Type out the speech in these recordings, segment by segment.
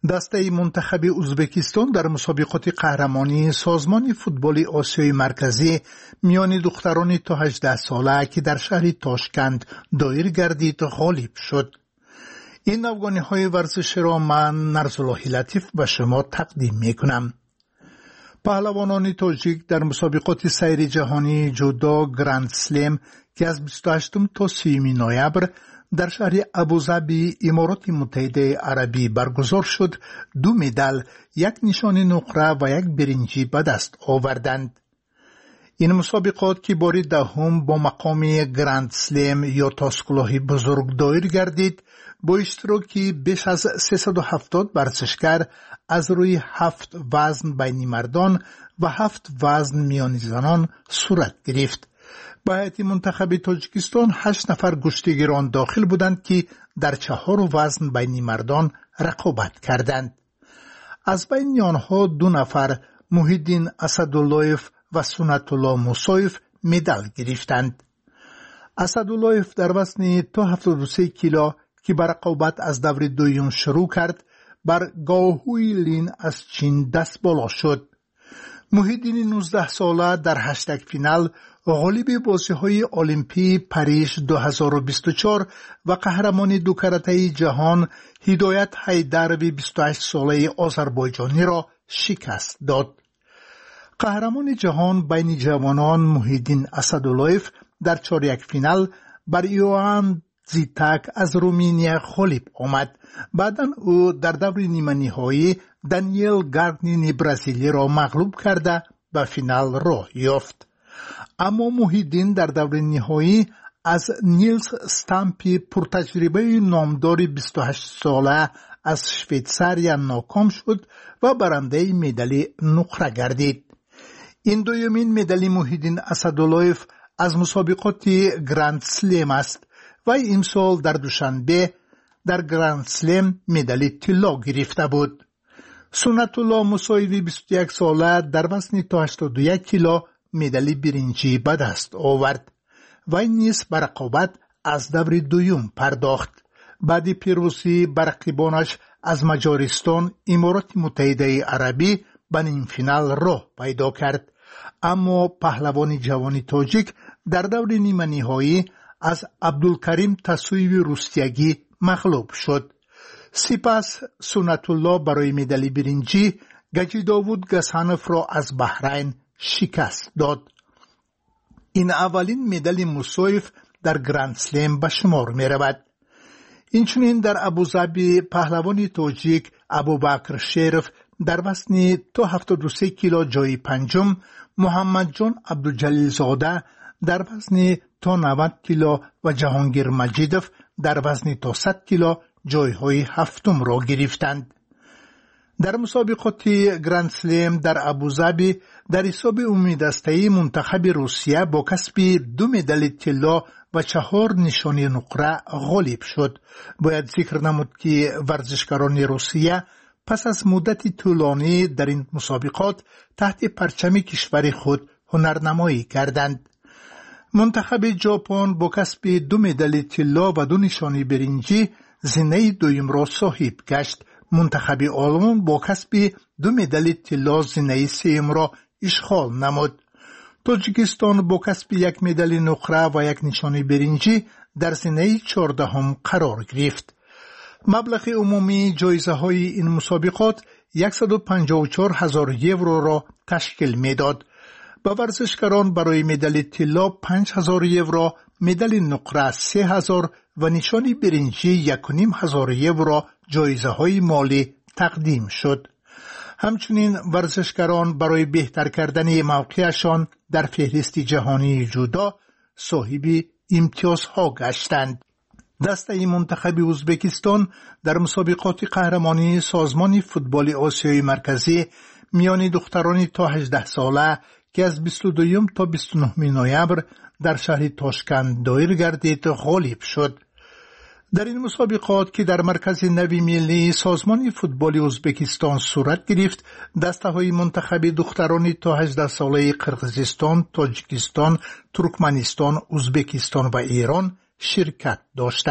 دسته منتخب ازبکستان در مسابقات قهرمانی سازمان فوتبال آسیای مرکزی میان دختران تا 18 ساله که در شهر تاشکند دایر گردید غالب شد. این افغانی‌های ورزشی را من نرسالله لطیف به شما تقدیم میکنم. پهلوانان تاجیک در مسابقات سیر جهانی جودو گرند سلم که از 28 تا 30 نوامبر در شهر ابوظبی امارات متحده عربی برگزار شد 2 مدال، 1 نشان نقره و 1 برنجی به دست آوردند. این مسابقات که بار دهم با مقام گرند سلم یا تاسکلاه بزرگ دایر گردید با اشتراکی بیش از 370 ورزشکار از روی 7 وزن بین مردان و 7 وزن میان زنان صورت گرفت. به هیئت منتخب تاجیکستان 8 نفر گشتیگران داخل بودند که در 4 وزن بین مردان رقابت کردند. از بین آنها 2 نفر محیدین اسداللهیف و سنت الله موسایف مدال گرفتند. اسداللهیف در وزن تا 73 کیلو که به رقابت از دور دوم شروع کرد بر گاوهوی لین از چین دست بالا شد. محیدین 19 ساله در هشتگ فینال غالب بازی‌های المپی پاریژ 2024 و قهرمان 2 کرته جهان هدایت حیدروی 28 ساله آذربایجانی را شکست داد. قهرمان جهان بین جوانان محیدین اسداللهیف در چهارک فینال بر یوان زیتاک از رومانیا غالب آمد. بعداً او در دور نیمه نهایی دانیل گاردنینی برزیلی را مغلوب کرده به فینال راه یافت. اما محیدین در دور نهایی از نیلز استامپی پرتجربه نامدار 28 ساله از شویتزاریا ناکام شد و برنده مدال نقره گردید. این دومین مدال محیدین اسداللهیف از مسابقات گرند سلم است و امسال در دوشنبه در گرند سلم مدال طلا گرفته بود. سنت الله موسایوی 21 ساله در وزن تا 81 کیلو مدال برنجی به دست آورد و نیز به رقابت از دور دوم پرداخت. بعد پیروزی بر رقیبانش از مجارستان امارات متحده عربی به نیم فینال راه پیدا کرد. اما پهلوان جوان تاجیک در دور نیمه نهایی از عبدالکریم تسویوی روستیگی مغلوب شد. سپس سنت الله برای مدال برنجی گجی داوود گسانف را از بحرین شکست داد. این اولین مدال موسایف در گرند سلم به شمار می رود. اینچنین در ابوظبی پهلوان تاجیک ابوبکر شریف در وزن تا 73 کیلو جای پنجم، محمد جان عبدالجلیل زاده در وزن تا 90 کیلو و جهانگیر مجیدوف در وزن تا 100 کیلو جایهای هفتم را گرفتند. در مسابقات گرند سلم در ابوظبی در حساب عمومی دسته منتخب روسیه با کسب 2 مدال طلا و 4 نشانی نقره غالب شد. باید ذکر نمود که ورزشکاران روسیه پس از مدت طولانی در این مسابقات تحت پرچم کشور خود هنرنمایی کردند. منتخب ژاپن با کسب 2 مدال طلا و 2 نشانی برنجی زینه دوم را صاحب گشت. منتخب آلمان با کسب 2 مدال طلا زینه سوم را اشغال نمود. تاجیکستان با کسب 1 مدال نقره و 1 نشانی برنجی در زینه 14 قرار گرفت. مبلغ عمومی جایزه های این مسابقات 154,000 یورو را تشکیل میداد. به ورزشکاران برای مدال طلا 5,000 یورو، مدال نقره 3,000 و نشانی برنجی 1,500 یورو جایزه های مالی تقدیم شد. همچنین ورزشکاران برای بهتر کردن موقعشان در فهرست جهانی جودو صاحب امتیازها گشتند. دسته منتخب ازبکستان در مسابقات قهرمانی سازمان فوتبال آسیای مرکزی میان دختران تا 18 ساله که از 22 تا 29 نوامبر در شهر تاشکند دایر گردید غالب شد. در این مسابقات که در مرکز نوی ملی سازمان فوتبال ازبکستان صورت گرفت، دسته های منتخب دختران تا 18 ساله قرقیزستان، تاجیکستان، ترکمنستان، ازبکستان و ایران شرکت داشتند.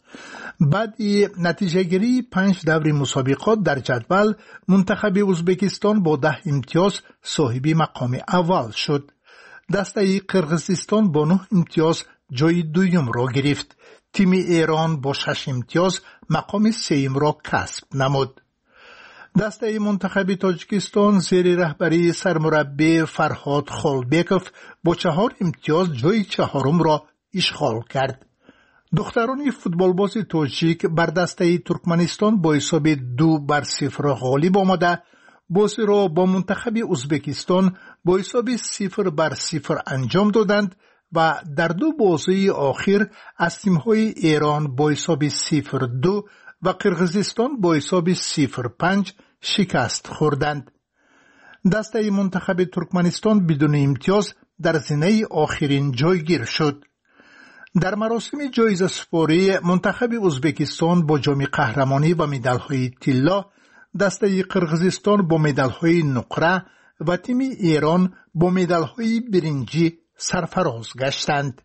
بعد نتیجه گیری 5 دور مسابقات در جدول منتخب ازبکستان با 10 امتیاز صاحب مقام اول شد. دسته قرقیزستان با 9 امتیاز جای دوم را گرفت. تیم ایران با 6 امتیاز مقام سوم را کسب نمود. دسته منتخب تاجیکستان زیر رهبری سرمربی فرهاد خالبکوف با 4 امتیاز جای چهارم را اشغال کرد. دختران فوتبالباز تاجیک بر دسته ترکمنستان با حساب 2-0 غالب آمده بازی را با منتخب ازبکستان با حساب 0-0 انجام دادند و در 2 بازی آخر از تیم‌های ایران با حساب 0-2 و قرقیزستان با حساب 0-5 شکست خوردند. دسته منتخب ترکمنستان بدون امتیاز در زینه آخرین جایگیر شد. در مراسم جایزه سپاری منتخب ازبکستان با جام قهرمانی و مدال‌های طلا، دسته قرقیزستان با مدال‌های نقره و تیم ایران با مدال‌های برنجی سرفراز گشتند.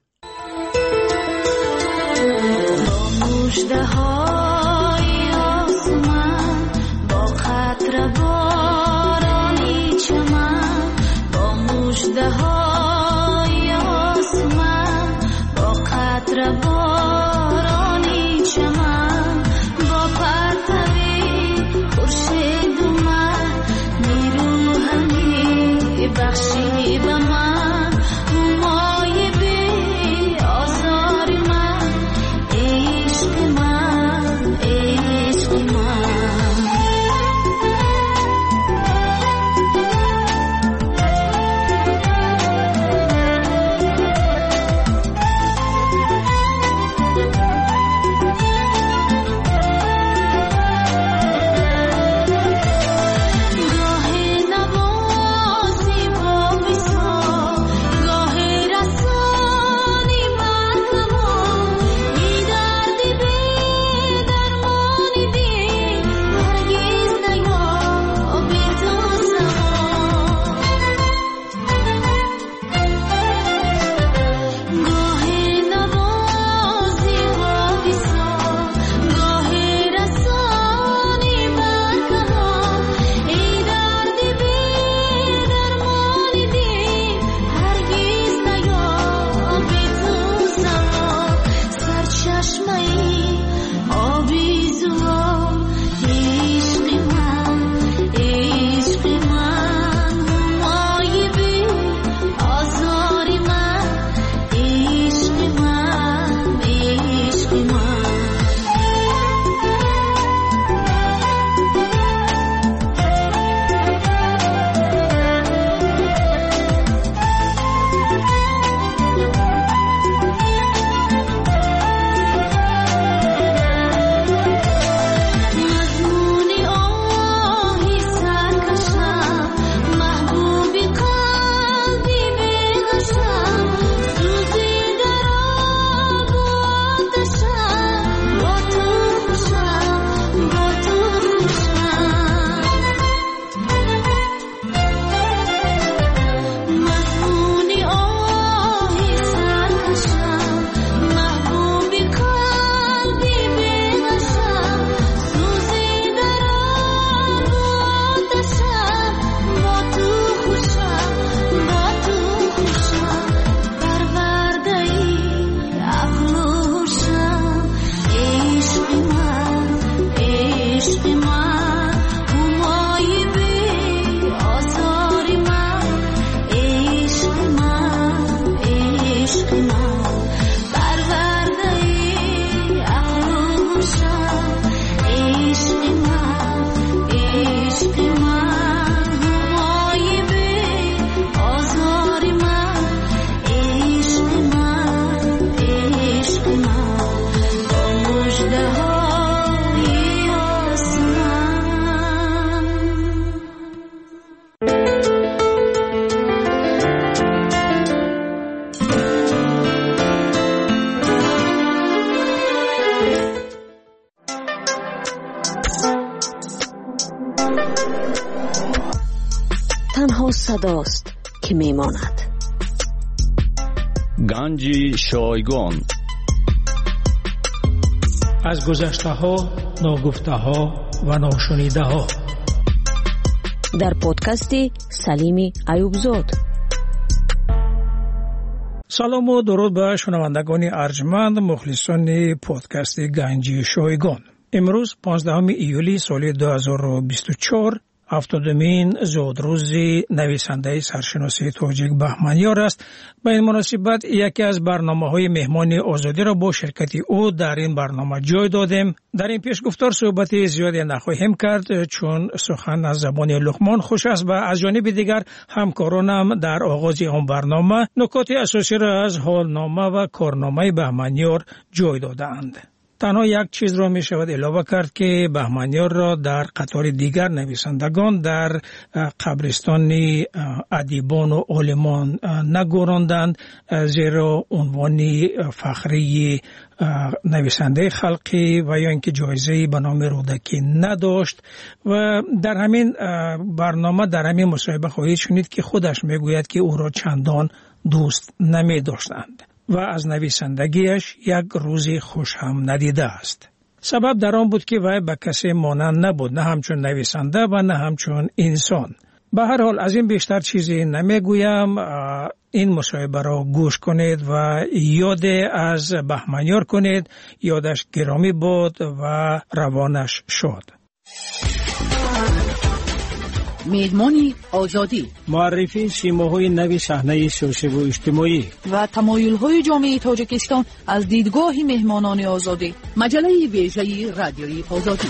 تنها صداست که میماند. گنج شایگان از گذشته‌ها، ناگفته‌ها و ناشنیده‌ها. در پادکست سلیم ایوبزاد. سلام و درود به شنوندگان ارجمند مخلصان پادکست گنجی شایگان. امروز 15 ایولی سال 2024 هفتادمین زودروز نویسنده سرشناسی تاجیک بهمنیار است. به این مناسبت یکی از برنامه‌های مهمان آزادی را با شرکت او در این برنامه جای دادیم. در این پیشگفتار صحبت زیادی نخواهیم کرد چون سخن از زبان لقمان خوش است و از جانب دیگر همکارانم در آغاز آن برنامه نکات اساسی را از حالنامه و کارنامه بهمنیار جای دادند. تنها یک چیز را می شود علاوه کرد که بهمنیار را در قطار دیگر نویسندگان در قبرستان ادیبان و عالمان نگذاردند، زیرا عنوان فخری نویسنده خلقی و یا اینکه جایزه به نام رودکی نداشت. و در همین برنامه در همین مصاحبه خواهید شنید که خودش میگوید که او را چندان دوست نمی داشتند و از نویسندگیش یک روزی خوش هم ندیده است. سبب در آن بود که وی به کسی مانند نبود، نه همچون نویسنده و نه همچون انسان. به هر حال از این بیشتر چیزی نمیگویم. این مصاحبه را گوش کنید و یاد از بهمنیار کنید. یادش گرامی بود و روانش شاد. میدمانی آزادی، معرفی سیماهای نوی صحنه سیاسی و اجتماعی و تمایل‌های جامعه تاجیکستان از دیدگاه مهمانان آزادی. مجله ویژه رادیویی آزادی.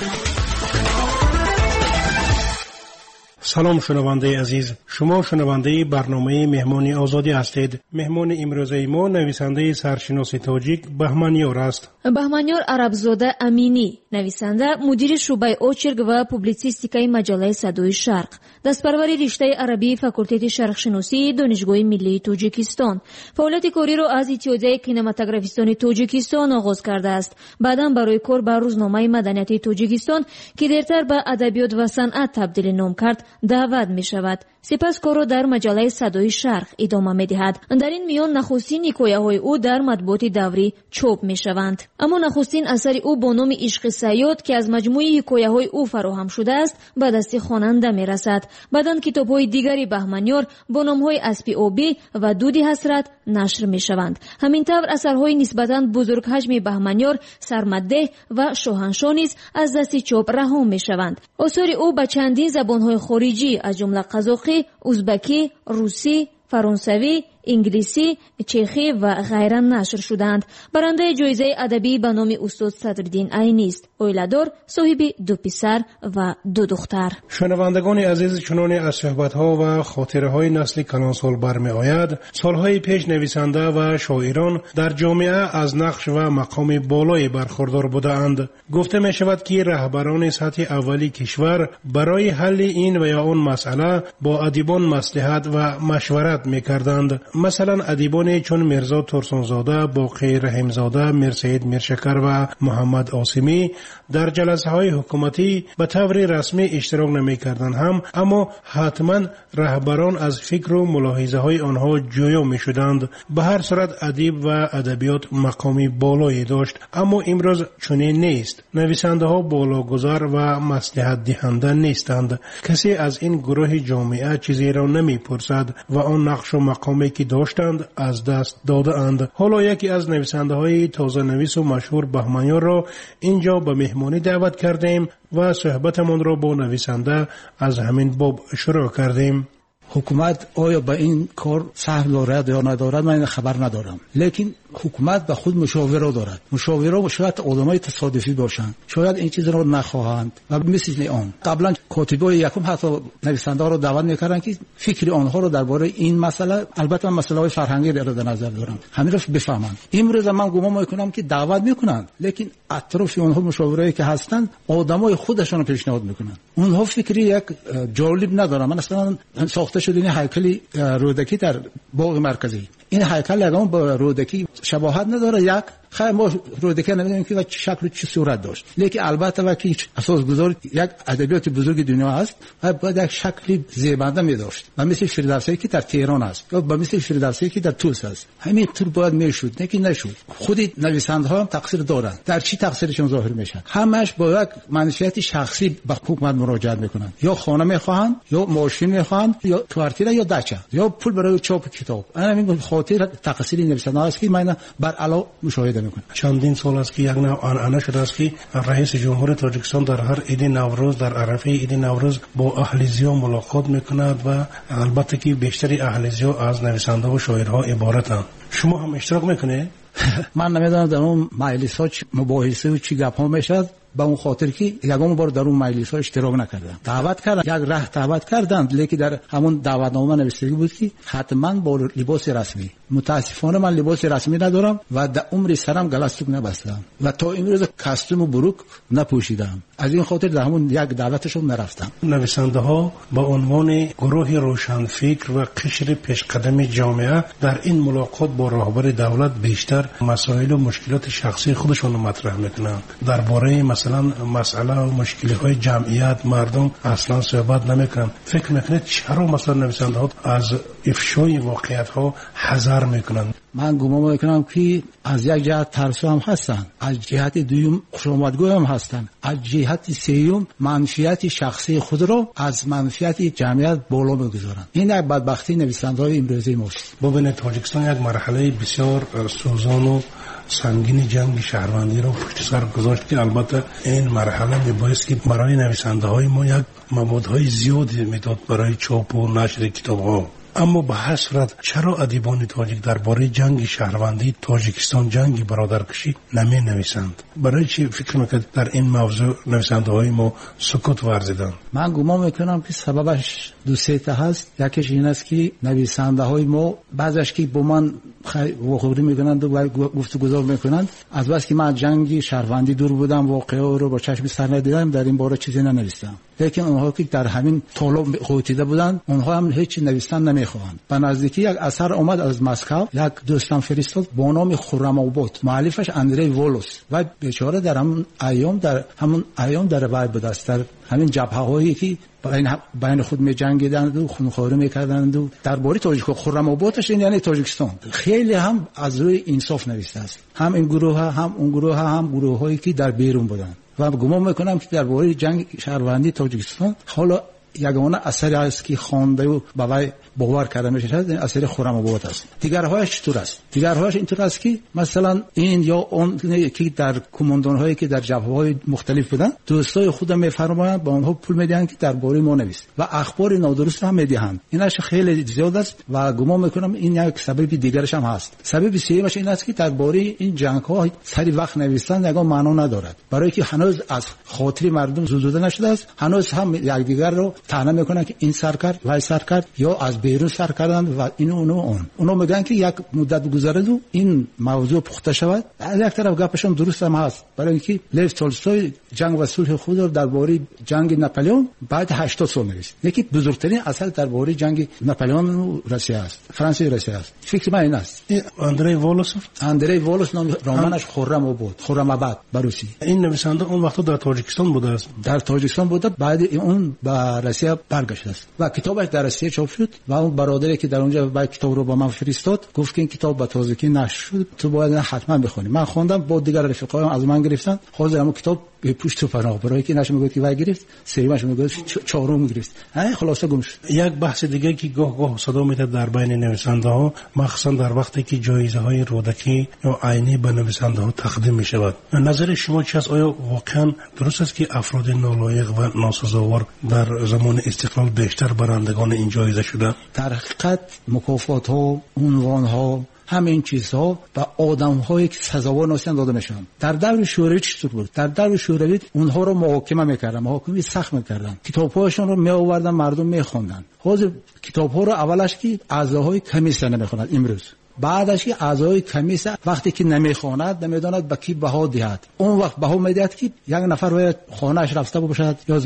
سلام شنونده عزیز، شما شنونده برنامه مهمانی آزادی هستید. مهمان امروزه ما نویسنده سرشناسی تاجیک بهمنیار است. بهمنیار عربزاده امینی، نویسنده، مدیر شعبه اوچرگ و پوبلیسیستیکای مجله صدای شرق، دستپرور رشته عربی فاکولته شرقشناسی دانشگاه ملی تاجیکستان. فعالیت کاری را از اتحادیه کینماتوگرافیستان تاجیکستان آغاز کرده است. بعداً برای کار به روزنامه مدنیت تاجیکستان که دیرتر به ادبیات و صنعت تبدیل نام کرد دعوت می شود. سپس کار را در مجله صدای شرق ادامه می دهد. در این میان نخستین حکایه‌های او در مطبوعات دوری چاپ می شوند. اما نخستین اثر او با نام عشق صیاد که از مجموعه حکایه‌های او فراهم شده است به دست خواننده می رسد. بعداً کتاب‌های دیگری بهمنیار با نام‌های اسبی آبی و دودی حسرت نشر می شوند. همینطور اثرهای نسبتاً بزرگ حجم بهمنیار سرمده و شاهنشاه نیز از دست چاپ رها می شوند. آثار او به چندین زبان‌های خارجی از جمله قزاقی، ازبکی، روسی، فرانسوی، انگلیسی، چخی و غیره نشر شدند. برنده جایزه ادبی به نام استاد صدرالدین عینی است. اویله‌دار، صاحب 2 پسر و 2 دختر. شنوندگان عزیز، چنان از صحبت‌ها و خاطره‌های نسل کلانسال برمی آید، سالهای پیش نویسنده و شاعران در جامعه از نقش و مقام بالایی برخوردار بودند. گفته می شود که رهبران سطح اولی کشور برای حل این و یا آن مسئله با ادیبان مصلحت و مشورت می‌کردند. مثلا ادیبان چون میرزا ترسانزاده، باقی رحیمزاده، میرسید میرشکر و محمد عاصمی در جلسه های حکومتی به طور رسمی اشتراک نمی کردن هم، اما حتما رهبران از فکر و ملاحظه های آنها جویا می شدند. به هر صورت ادیب و ادبیات مقامی بالایی داشت، اما امروز چنین نیست. نویسنده ها بالاگذار و مصلحت دهنده نیستند. کسی از این گروه جامعه چیزی را نمی پرسد و آن نقش و مقامی که داشتند از دست داده اند. حالا یکی از نویسنده های تازه نویس و مشهور بهمنیار را اینجا به مهمانی دعوت کردیم و صحبتمان را با نویسنده از همین باب شروع کردیم. حکومت آیا به این کار سهم دارد یا ندارد من خبر ندارم، لیکن حکومت به خود مشاوره دارد. مشاوره شاید آدمای تصادفی باشند، شاید این چیز را نخواهند و مثل آن قبلا کاتبای یکم حتی نویسنده را دعوت میکردند که فکر آنها را درباره این مسئله، البته من مسئله فرهنگی را در نظر دارم، همین را بفهمند. امروز من گمان میکنم که دعوت میکنند، لیکن اطراف آنها مشاوره‌ای که هستند آدمای خودشون را پیشنهاد میکنند. اونها فکری یک جالب ندارن. من اصلا ساخته شده این هیکل رودکی در باغ مرکزی، این هیکل یگان با رودکی شباهت نداره. یک خیر ما رودکه نمیدونیم که چه شکل و چه صورت داشت، لیکن البته وقتی اساسگذار یک ادبیات بزرگ دنیا است و باید یک شکل زیبنده می داشت، و مثل فردوسی که در تهران است یا مثل فردوسی که در طوس است، همین طور باید میشد، نه که نشد. خود نویسنده‌ها هم تقصیر دارند. در چی تقصیرشون ظاهر میشه؟ همش با یک منشیت شخصی به حکومت مراجعه میکنن، یا خانه میخواهند یا ماشین میخواهند یا کوارتیر یا دچه یا پول برای چاپ کتاب. همین خاطر تقصیر نویسنده‌ها است که من بر علا مشاهده میکنم. چندین سال است که یک نوع آنعنه شده است که رئیس جمهور تاجیکستان در هر عید نوروز، در عرفه عید نوروز با اهلیزیا ملاقات میکند و البته که بیشتری اهلیزیا از نویسنده و شاعرها عبارتند. شما هم اشتراک میکنه؟ من نمیدونم در اون مجلس ها مباحثه و چی گپ ها میشد، با اون خاطر که یگام بار در اون مجلس ها اشتراک نکردم. دعوت کردن، یک راه دعوت کردند، لیکن در همون دعوتنامه نوشته بود که حتما با لباس رسمی. متاسفانه من لباس رسمی ندارم و در عمر سرم گلستوک نبستم و تا امروز کاستوم و بروک نپوشیدم. از این خاطر در همون یک دعوتشون نرفتم. نویسنده ها با عنوان گروه روشنفکر و قشر پیشقدم جامعه در این ملاقات با رهبر دولت بیشتر مسائل و مشکلات شخصی خودشون رو مطرح میکنن. درباره مثلا مسئله و مشکلات جمعیت مردم اصلا صحبت نمیکنن. فکر میکنید چرا مثلا نویسنده ها از افشای واقعیت ها حذر میکنن؟ من گمان میکنم که از یک جهت ترسو هم هستن، از جهت دوم خوشامدگو هم هستن، از جهت سوم منفعت شخصی خود رو از منفعت جمعیت بالا میگذارن. این یک بدبختی نویسنده‌های امروزی ماست. ببینید تاجیکستان یک مرحله بسیار سوزان و سنگین جنگ شهروندی رو پشت سر گذاشت که البته این مرحله میبایست که برای نویسنده های ما یک موادهای زیادی میداد برای چاپ و نشر کتاب ها. اما به هر صورت چرا ادیبان تاجیک درباره جنگ شهروندی تاجیکستان، جنگ برادرکشی نمی نویسند؟ برای چی فکر میکنید در این موضوع نویسنده های ما سکوت ورزیدن؟ من گمان میکنم که سببش دو سه تا هست. یکیش این است که نویسنده های ما بعضیش که با من واقعی میکنند و گفتگو میکنند، از بس که من جنگ شهروندی دور بودم، واقعه رو با چشم سر ندیدم، در این باره چیزی ننوشتم. لیکن اونها که در همین طالب قوتیده بودند، اونها هم هیچ نوشتن نمیخواهند. به نزدیکی یک اثر اومد از مسکو، یک دوستم فرستاد با نام خرم آباد، مؤلفش اندری وولوس، و بیچاره در همون ایام در وای بود است، در همین جبهه‌هایی که بین خود می جنگیدند و خونخواری میکردند و درباره تاجیکستان. خرم آبادش این یعنی تاجیکستان. خیلی هم از روی انصاف نوشته است، هم این گروه هم اون گروه هم گروه‌هایی که در بیرون بودند. و گمان میکنم که درباره جنگ شهروندی تاجیکستان حالا یگانه اثری است که خوانده و باور کرده میشه، این اثر خرم آباد است. دیگرهایش چطور است؟ دیگرهایش اینطور است که مثلا این یا اون که در کماندان‌هایی که در جبهه‌های مختلف بودن، دوستای خودم میفرمایند با اونها پول میدهند که درباره ما نویس و اخبار نادرست هم میدهند. اینش خیلی زیاد است و گمان میکنم این یک سبب دیگرش هم هست. سبب سومش این است که درباره این جنگ‌ها سری وقت نوشتن یگان معنا ندارد، برای که هنوز از خاطر مردم زوزوده نشده است. هنوز هم یکدیگر رو طعنه میکنن که این سر کرد و سر کرد یا از بیرون سر کردن و اونو میگن که یک مدت گذرد و این موضوع پخته شود. از یک طرف گپشون درست هم هست، برای اینکه لیو تولستوی جنگ و صلح خود رو درباره جنگ ناپلئون بعد 80 سال نوشت. یکی بزرگترین اثر درباره جنگ ناپلئون و روسیه است، فرانسه و روسیه است. فکر من این است. اندری وولوس نام رمانش خرم آباد بروسی. این نویسنده اون وقت در تاجیکستان بوده است. در تاجیکستان بوده، بعد اون به روسیه برگشته است و کتابش در روسیه چاپ شد و اون برادری که در اونجا با کتاب رو با من فرستاد گفت که این کتاب به تازگی نشر شد، تو باید حتما بخونی. من خوندم، با دیگر رفقایم از من گرفتن، حاضرم کتاب به پشت و پناه برای که نشه میگه که وای گرفت، سریمش میگه چهارم گرفت. خلاصه گم شد. یک بحث دیگه که گاه صدا میاد در بین نویسنده ها، مخصوصا در وقتی که جایزه های رودکی یا عینی به نویسنده ها تقدیم می شود، نظر شما چی است؟ آیا واقعا درست است که افراد نالایق و ناسزاوار در زمان استقلال بیشتر برندگان این جایزه شدند؟ در حقیقت مکافات ها، عنوان ها، همین چیزها و آدم‌هایی که سزاوار نیستند داده میشن. در دور شوروی چطور بود؟ در دور شوروی اونها رو محاکمه میکردن، محاکمه سخت میکردن، کتاب‌هاشون رو میآوردن مردم میخوندن. حاضر کتاب‌ها رو اولش که اعضاهای کمیسیون نمیخونن، امروز بعدش که اعضای کمیسه وقتی که نمیخواند نمیداند به کی بها دهد، اون وقت بها میدهد که یک نفر باید خانه‌اش رفته باشد یا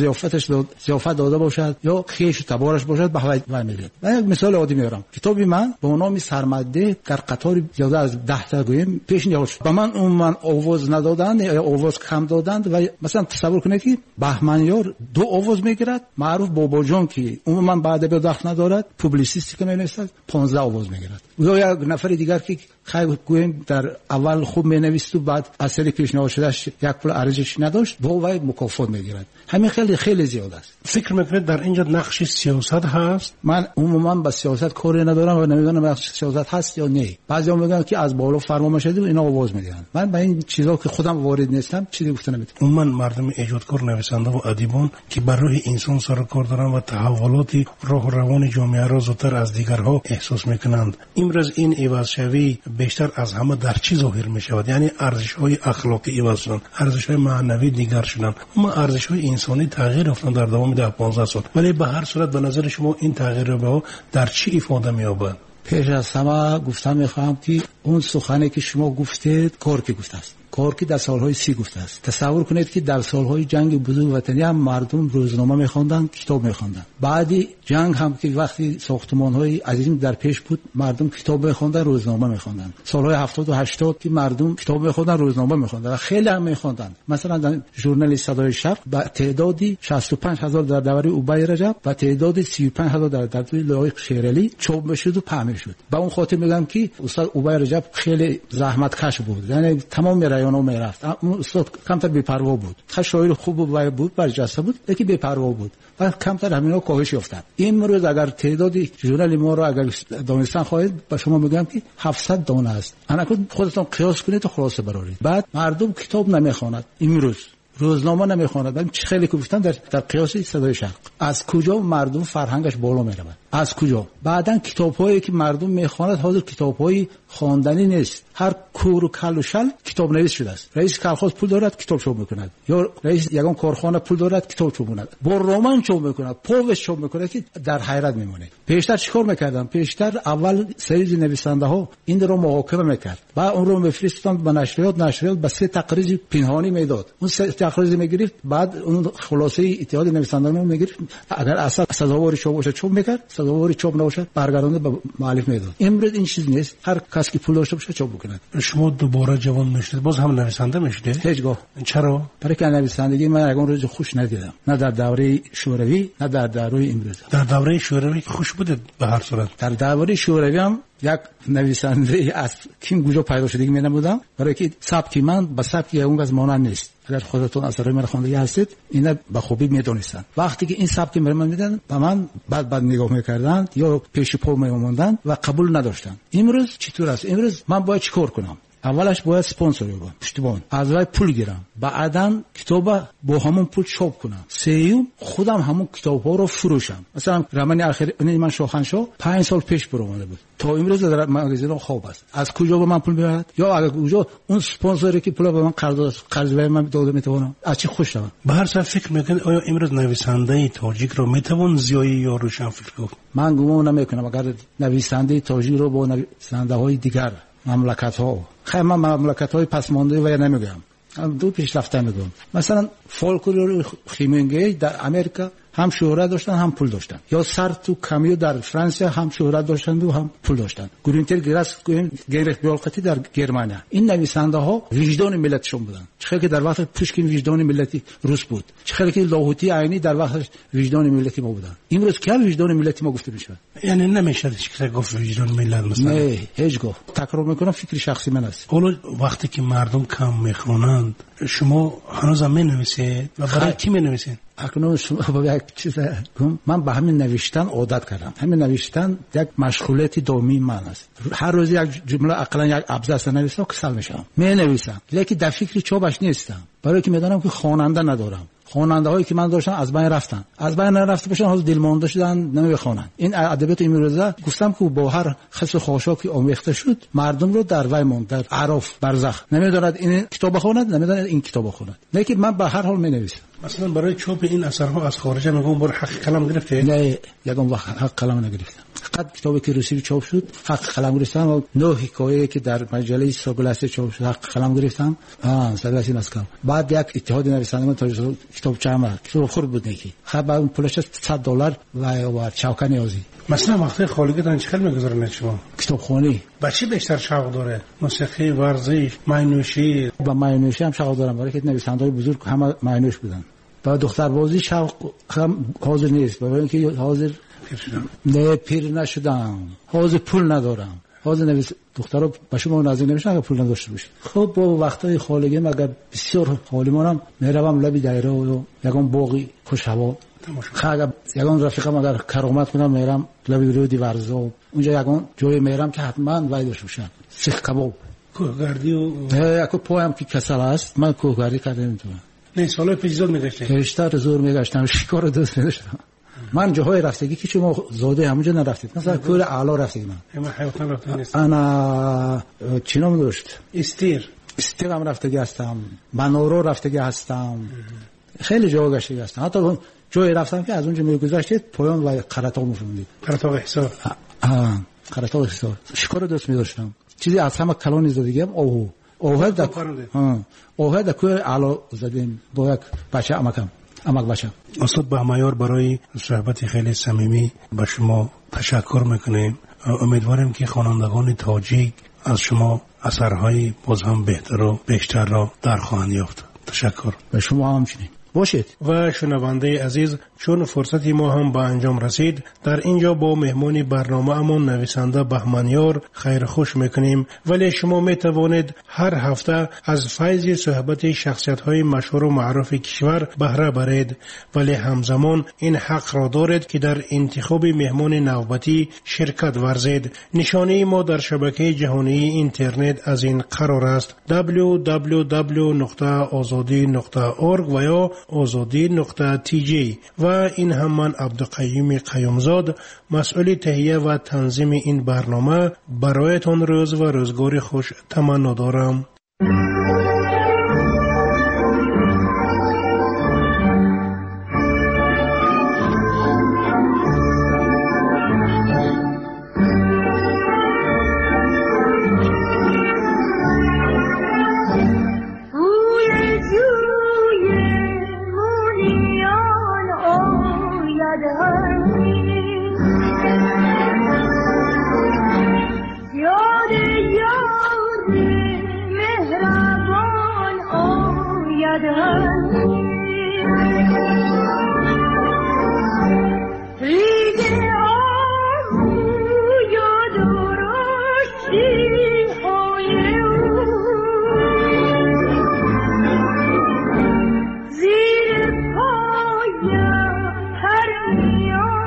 ضیافت داده باشد یا خیش و تبارش باشد به وی میدهد. من یک مثال عادی میارم. کتابی من با نام سرمده در قطار زیاده از 10 تا گویم پیش نیاد شد. به من عموما آواز ندادند یا آواز کم دادند و مثلا تصور کنید که بهمنیار 2 آواز میگیرد، معروف بابا جان که عموما بعد به دخل ندارد، پوبلیسیستی که نمی‌نویسد 15 آواز میگیرد. یا یک نفر دیگر که خیلی گویم در اول خوب مینویسد و بعد اصلی پیشنهاد شدهش یک پول ارزش نداشت با وی مکافات میگیرد. همین خیلی زیاد است. فکر میکنید در اینجا نقش سیاست هست؟ من عموما با سیاست کاری ندارم و نمیدونم نقش سیاست هست یا نه. بعضیا میگن که از بالا فرمان شده و اینا آواز میدن. من با این چیزا که خودم وارد نیستم چیزی گفتن نمیتونم. عموما مردم ایجادکار، نویسنده و ادیبان که بر روح انسان سر کار دارن و تحولات راه و روان جامعه را زودتر از دیگرها احساس میکنند. امروز این عوض‌شوی بیشتر از همه در چی ظاهر میشود؟ یعنی ارزش‌های اخلاقی عوض شدن، ارزش‌های معنوی دیگر شدن، اما ارزش‌های انسانی تغییر افتاد در دوام 10-15 سال. ولی به هر صورت به نظر شما این تغییر به در چی ifade می‌یابد؟ پیش از همه گفتم میخوام که اون سخنی که شما گفتید کورکی گفته است، کورکی در سالهای 30 گفته است. تصور کنید که در سالهای جنگ بزرگ وطنی هم مردم روزنامه میخواندن، کتاب میخواندن. بعدی جنگ هم که وقتی ساختمان‌های عظیم در پیش بود مردم کتاب میخواندن، روزنامه میخواندن. سالهای 70 و 80 که مردم کتاب میخواندن، روزنامه میخواندن و خیلی هم میخواندن. مثلا در ژورنال صدای شب با تعدادی 65000 در دوره اوبای رجب و تعدادی 35000 در دوره لایق شیرالی چاپ میشد و پخش میشد. با اون خاطر میگم که استاد اوبای رجب خیلی زحمت کش بود، یعنی تمام رایانو میرفت. استاد کمتر بی‌پروا بود، شاعر خوب بود، برجسته بود، لیکن بی‌پروا بود و کمتر همینا کاهش یافتند. امروز اگر تعدادی ژورنال ما رو اگر دانستن خواهید با شما میگم که 700 دانه است. انا خودتون قیاس کنید و خلاصه برارید. بعد مردم کتاب نمیخواند، امروز روزنامه نمیخواند. ولی چه خیلی گفتن در قیاس صدای شرق از کجا مردم فرهنگش بالا میره؟ از کجا؟ بعدن کتاب‌هایی که مردم میخواند حاضر کتاب‌های خواندنی نیست. هر کور و کل و شل کتاب نویس شده است. رئیس کارخانه پول دارد کتاب چاپ میکند، یا رئیس یگان کارخانه پول دارد کتاب چاپ میکند، با رمان چاپ میکند، پوست چاپ میکند که در حیرت میمونه. پیشتر چیکار میکردن؟ پیشتر اول سری نویسنده ها این رو محاکمه میکرد، بعد اون رو میفرستند به نشریات به 3 تقریر پنهانی میداد. اون 3 تقریر میگرفت، بعد اون خلاصه اتحاد نویسندگان میگرفت. اگر اصلا سزاوار چاپ باشه چاپ میکرد، سزاوار چاپ نباشه برگردونده به مؤلف میداد. امروز این چیز نیست، هر کسی که پول داشته باشه چاپ بکنه. شما دوباره جوان میشید، باز هم نویسنده میشید؟ هیچگاه. چرا؟ برای که نویسندگی من یگان روز خوش ندیدم، نه در دوره شوروی نه در دوره امروز. در دوره شوروی خوش بود به هر صورت. در دوره شوروی هم یک نویسنده از کیم گوجا پیدا شده می نمودم، برای که سبکی من با سبکی اون از مانند نیست. اگر خودتون اثرای من خوانده هستید اینا به خوبی میدونستان. وقتی که این سبکی من میدن به من بعد نگاه میکردند یا پیش پا میموندن و قبول نداشتن. امروز چطور است؟ امروز من باید چیکار کنم؟ اولش باید اسپانسر بگم، پشتیبان، از وای پول گیرم، بعداً کتاب با همون پول چاپ کنم، سوم خودم همون کتاب‌ها رو فروشم. مثلا رمانی اخیر من شاهنشاه 5 سال پیش برآمده بود، تا امروز در مغازه خواب است. از کجا به من پول میاد؟ یا اگر کجا اون اسپانسری که پول به من قرض به من داده میتونم از چی خوش شوم؟ به هر صورت فکر میکنید آیا امروز نویسنده تاجیک رو میتوان زیایی یا روشن فکر کنه؟ من گمان نمیکنم اگر نویسنده تاجیک رو با نویسنده‌های دیگر مملکت‌ها، خیلی من مملکت‌های پسمانده و نمیگم، دو پیشرفته میگم. مثلا فولکلور خیمنگی در امریکا هم شهرت داشتن هم پول داشتن، یا سارتر و کامیو در فرانسه هم شهرت داشتند و هم پول داشتن، گرینتر گراس گینریخ بیالقتی در گرمانیا. این نویسنده ها وجدان ملتشون بودن. چه که در وقت پوشکین وجدان ملتی روس بود، چه که لاهوتی عینی در وقت وجدان ملتی ما بودن. امروز که وجدان ملتی ما گفته میشه، یعنی نمیشه چه گفت وجدان ملت مثلا؟ نه هیچگاه. تکرار میکنم، فکر شخصی من است. حالا وقتی که مردم کم میخونند شما هنوز هم مینویسید و برای کی مینویسید؟ اکنون شما با یک چیز من به همین نوشتن عادت کردم. همین نوشتن یک مشغولیت دائمی من است. هر روز یک جمله اقلا یک ابزار نویسم کسل میشم، می نویسم، لیکن در فکر چوبش نیستم، برای که میدونم که خواننده ندارم. خواننده هایی که من داشتم از بین رفتن، از بین رفته باشن، حالا دلمانده شدن نمیخوانند. این ادبیات امروزه گفتم که با هر خصل خاشاکی آمیخته شد، مردم رو در وی ماند، در اعراف برزخ. نمیداند این کتاب بخواند، نمیداند این کتاب بخواند. لیکن من به هر حال مینویسم. مثلا برای چاپ این اثرها از خارج میگم بر حق قلم گرفته؟ نه، یگان وقت حق قلم نگرفتم. فقط کتابی که روسی چاپ شد حق قلم گرفتم و 9 حکایه که در مجله ساگلاسه چاپ شد حق قلم گرفتم. ساگلاسی مسکو. بعد یک اتحاد نویسنده من کتاب چهار کتاب خورد بود نکی. خب اون پولش $100 و چاوکا نیازی. مثلا وقتی خالیگتان چقدر میگذارن شما؟ کتابخوانی. با چی بیشتر شوق داره؟ موسیقی، ورزش، معنوشی؟ با معنوشی هم شوق دارم، برای که نویسنده‌های بزرگ همه معنوش بودن. با دختربازی شوق هم حاضر نیست، برای اینکه حاضر نه پیر نشدم، حاضر پول ندارم. حاضر نویس دخترها به شما نزدیک نمیشن اگه پول نداشته باشه. خب با وقتای خالگی مگر بسیار حالیمونم میروم لبی دایره و یگان باقی خوش هوا. خب یگان رفیقم اگر کرامت کنم میرم لبی رودی ورزا، اونجا یگان جای میرم که حتما وای داشته باشم. سیخ کباب، کوهگردی و یکو پایم که کسل است، من کوهگردی کردم نمیتونم. نه سالای پیش زود میگشتم. بیشتر زور میگشتم، شکار دوست نداشتم. من جاهای رفتگی که شما زاده همونجا نرفتید، مثلا کوه اعلا رفتید. من حیوان رفتم نیست. انا چی نام داشت؟ استیر هم رفتگی هستم، منورو رفتگی هستم، خیلی جا گشته هستم. حتی جایی رفتم که از اونجا میگذشتید پایان و قرطاق میفهمید. قرطاق حساب. قرطاق حساب. شکار دوست می‌داشتم. چیزی از همه کلانی زدیم. اوه دا کوه اعلا زدیم با یک بچه امک بچه. استاد بهمایار برای صحبت خیلی صمیمی به شما تشکر میکنیم. امیدواریم که خوانندگان تاجیک از شما اثرهای باز هم بهتر و بیشتر را در خواهند یافت. تشکر. به شما همچنین. باشید. و شنونده عزیز، چون فرصتی ما هم به انجام رسید، در اینجا با مهمان برنامه امون نویسنده بهمانیار خیر خوش میکنیم. ولی شما میتوانید هر هفته از فیض صحبت شخصیت های مشهور و معروف کشور بهره برید، ولی همزمان این حق را دارید که در انتخاب مهمان نوبتی شرکت ورزید. نشانه ما در شبکه جهانی اینترنت از این قرار است: www.azadi.org و یا azadi.tj. و این هم من عبدالقیوم قیومزاد، مسئول تهیه و تنظیم این برنامه، برایتان روز و روزگار خوش تمنا دارم. زیر پایم هر میان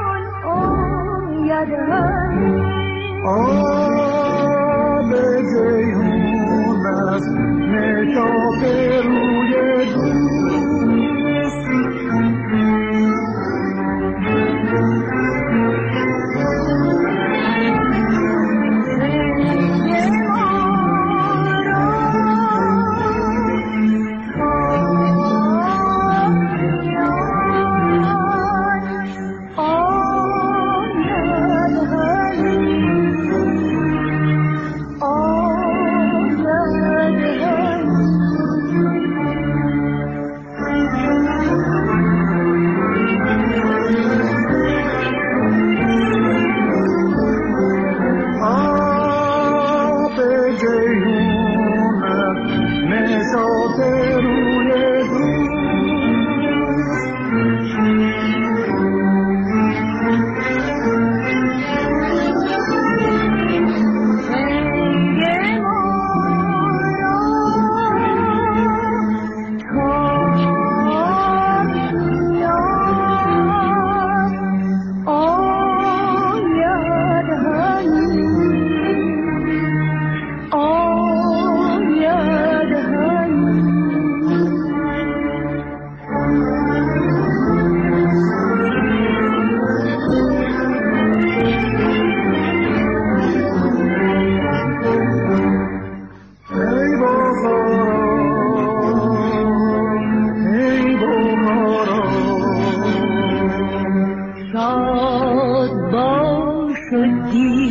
شاد باش و